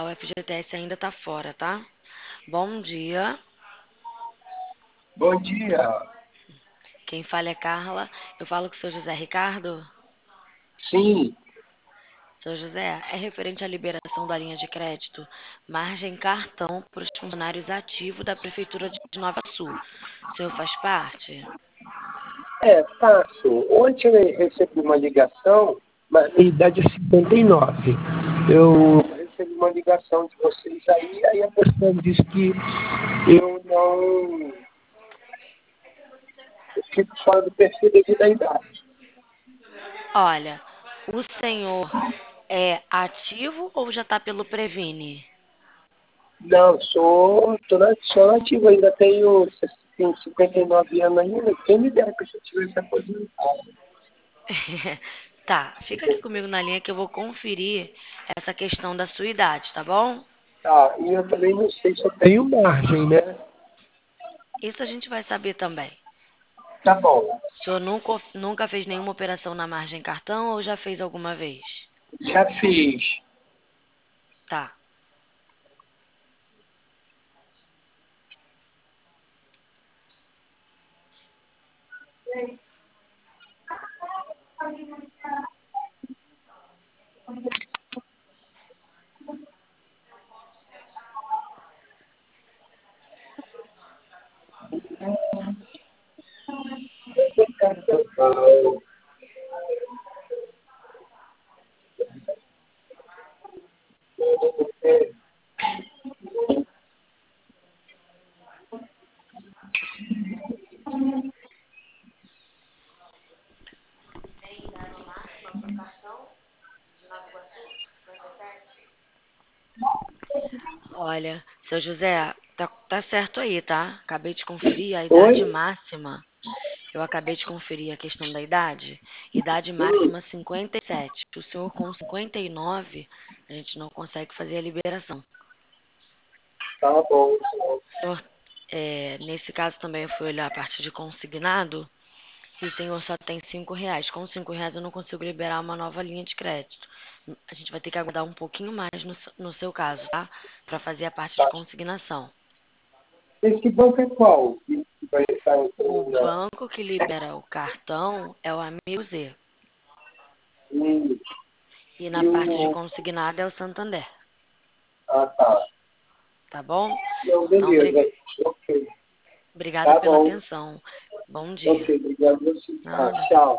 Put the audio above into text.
o FGTS ainda tá fora, tá? Bom dia. Bom dia. Quem fala é Carla. Eu falo com o seu José Ricardo. Sim, Seu José, é referente à liberação da linha de crédito, margem cartão para os funcionários ativos da Prefeitura de Nova Sul. O senhor faz parte? faço. Ontem eu recebi uma ligação, mas minha idade é 59. Eu recebi uma ligação de vocês aí a pessoa disse que eu não eu fico fora do perfil devido à idade. Olha, o senhor é ativo ou já está pelo Previne? Não, sou nativo, ainda tenho 59 anos ainda. Quem me dera que eu já tivesse aposentado. Tá, fica aqui comigo na linha que eu vou conferir essa questão da sua idade, tá bom? Tá, e eu também não sei se eu tenho margem, né? Isso a gente vai saber também. Tá bom, O senhor nunca fez nenhuma operação na margem cartão ou já fez alguma vez? já fiz. Tá. Olha, seu José, tá certo aí, tá? Acabei de conferir a idade Oi? máxima. Eu acabei de conferir a questão da idade. Idade máxima 57. O senhor com 59, a gente não consegue fazer a liberação. Tá bom. O senhor, nesse caso também eu fui olhar a parte de consignado e o senhor só tem R$ 5. Com R$ 5 eu não consigo liberar uma nova linha de crédito. A gente vai ter que aguardar um pouquinho mais no seu caso, tá? Para fazer a parte de Tá. consignação. Esse banco é qual? Que vai estar O entrando na... banco que libera o cartão é o Amigo Z. E, E na e parte de o... consignado é o Santander. Ah, tá. Tá bom? Não, Então, beleza. Ok. obrigada Tá pela bom. atenção. Bom dia. Ok, obrigado. Nada. Tchau.